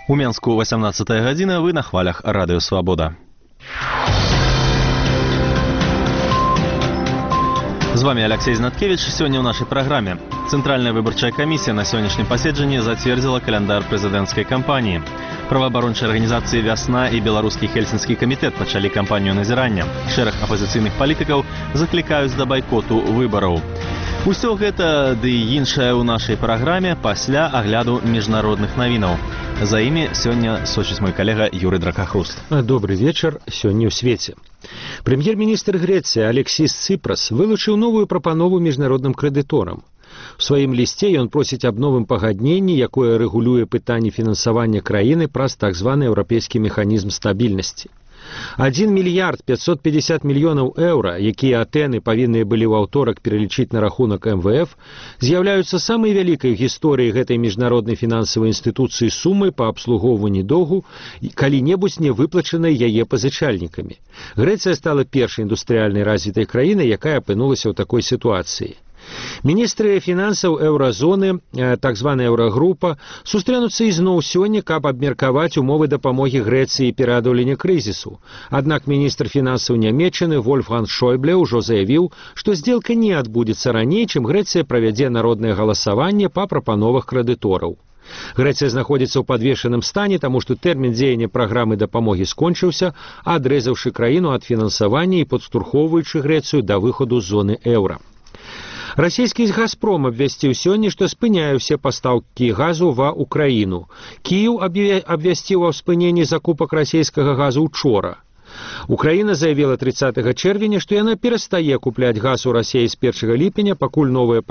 У Менску 18 гадзіна, вы на хвалях Радыё Свабода. З вами Алексей Знаткевич. Сегодня в нашей программе. Центральная выборчая комиссия на сегодняшнем поседжании затвердила календарь президентской кампании. Правоабарончыя организации «Вясна» и Белорусский Хельсинский комитет начали кампанию назирания. Шэраг оппозиционных политиков закликают до бойкоту выборов. Усё гэта ды іншае ў нашай праграме пасля агляду міжнародных навінаў. За імі сёння сочыць мой калега Юрый Дракахруст. Добрый вечер. Сёння ў свеце. Прэм'ер-міністр Грэцыі Алексіс Ципрас вылучыў новую прапанову міжнародным крэдыторам. У сваім лісце ён просіць аб новым пагадненні, якое рэгулюе пытанне фінансавання краіны праз так званы еўрапейскі механізм стабільнасці. 1 мільярд 550 мільёнаў еўра, якія Атэны павінны былі ў аўторак пералічыць на рахунак МВФ, з'яўляюцца самай вялікай у гісторыі гэтай міжнароднай фінансавай інстытуцыі сумай па абслугоўванні доўгу, калі-небудзь не выплачанай яе пазычальнікамі. Грэцыя стала першай індустрыяльнай развітай краінай, якая апынулася ў такой сітуацыі. Міністры фінансаў еўразоны, так званая еўрагрупа, сустрэнуцца ізноў сёння, каб абмеркаваць умовы дапамогі Грэцыі пераадолення крызісу. Аднак міністр фінансаў Нямецчыны Вольфганг Шойбле ўжо заявіў, што здзелка не адбудзецца раней, чым Грэцыя правядзе народнае галасаванне па прапановах крэдытораў. Грэцыя знаходзіцца ў падвешаным стане, таму што тэрмін дзеяння праграмы дапамогі скончыўся, адрэзаўшы краіну ад фінансавання і падштурхоўваючы Грэцыю да выхаду з зоны еўра. Расійскі «Газпром» абвясціў сёння, што спыняе ўсе пастаўкі газу ва Украіну. Кіеў абвясціў аб спыненні закупак расійскага газу учора. Украіна заявила 30 чэрвеня, што яна перастае купляць газ у Расіі з 1 ліпеня, пакуль новыя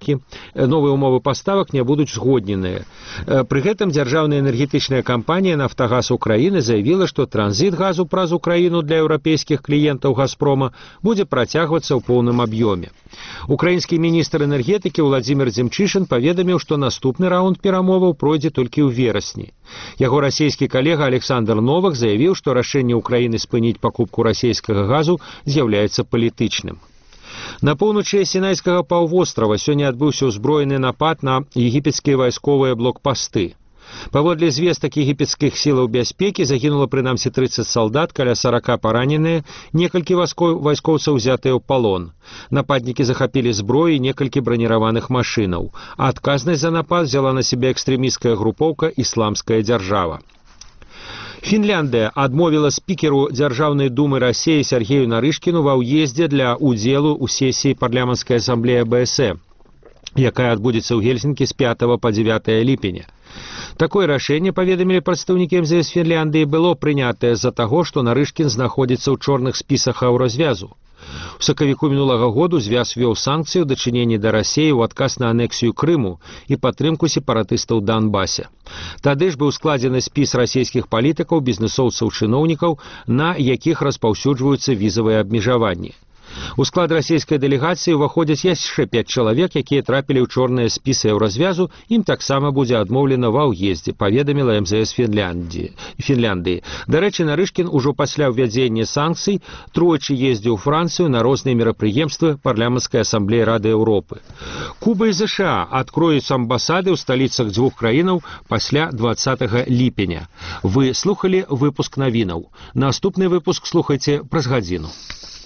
умовы паставак не будуць згодненыя. Пры гэтым дзяржаўная энергетычная кампанія «Нафтагаз Украіны» заявила, што транзіт газу праз Украіну для еўрапейскіх кліентаў «Газпрома» будзе працягвацца ў поўным аб'ёме. Украінскі міністр энергетыкі Владзімір Дземчышын паведаміў, што наступны раунд перамоваў пройдзе толькі ў верасні. Яго расійскі калега Александр Новак заявіў, што рашэнне Украіны спыніць пакупку расійскага газу з'яўляецца палітычным. На поўначы Сінайскага паўвострава сёння адбыўся ўзброены напад на егіпецкія вайсковыя блокпасты. Паводле звестак егіпецкіх сілаў бяспекі загінула прынамсі 30 салдат, каля 40 параненыя, некалькі вайскоўцаў узятыя ў палон. Нападнікі захапілі зброю і некалькі браніраваных машынаў. А адказнасць за напад взяла на сябе экстрэмісцкая групоўка «Ісламская дзяржава». Фінляндыя адмовіла спікеру Дзяржаўнай думы Расіі Сергею Нарышкіну ва ўездзе для ўдзелу ў сесіі парламенцкай асамблеі АБС, якая адбудзецца ў Гельсінкі з 5 па 9 ліпеня. Такое рашэнне, паведамілі прадстаўнікі МЗС Фінляндыі, было прынятае з-за таго, што Нарышкін знаходзіцца ў чорных спісах еўразвязу. У сакавіку мінулага году звяз вёў санкцыі ў дачыненні да Расіі ў адказ на анексію Крыму і падтрымку сепаратыстаў Донбасе. Тады ж быў складзены спіс расійскіх палітыкаў, бізнэсоўцаў, чыноўнікаў, на якіх распаўсюджваюцца візавыя абмежаванні. У склад расійскай дэлегацыі ўваходзяць яшчэ 5 чалавек, якія трапілі ў чорныя спісы еўразвязу, ім таксама будзе адмоўлена ва ўездзе, паведаміла МЗС Фінляндыі. Дарэчы, Нарышкін ужо пасля ўвядзення санкцый тройчы ездзіў у Францыю на розныя мерапрыемствы парламенцкай асамблеі Рады Еўропы. Куба і ЗША адкроюць амбасады ў сталіцах дзвюх краінаў пасля 20 ліпеня. Вы слухалі выпуск навінаў. Наступны выпуск слухайце праз гадзіну.